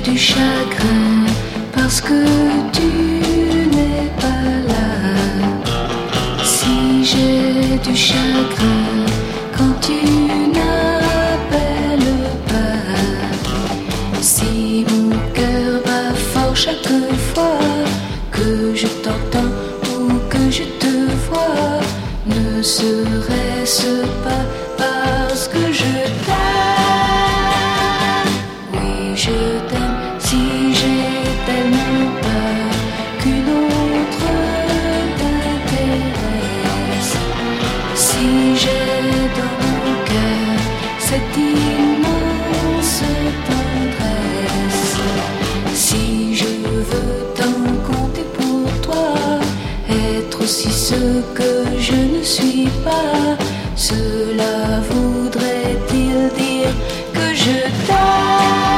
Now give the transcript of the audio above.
du chagrin parce que tu n'es pas là. Si j'ai du chagrin quand tu n'appelles pas. Si mon cœur bat fort chaque fois que je t'entends ou que je te vois, ne serait-ce pas parce que je t'aime. Oui, je t'aime si j'ai tellement peur qu'une autre t'intéresse. Si j'ai dans mon cœur cette immense tendresse, si je veux tant compter pour toi, être aussi ce que je ne suis pas, cela voudrait-il dire que je t'aime?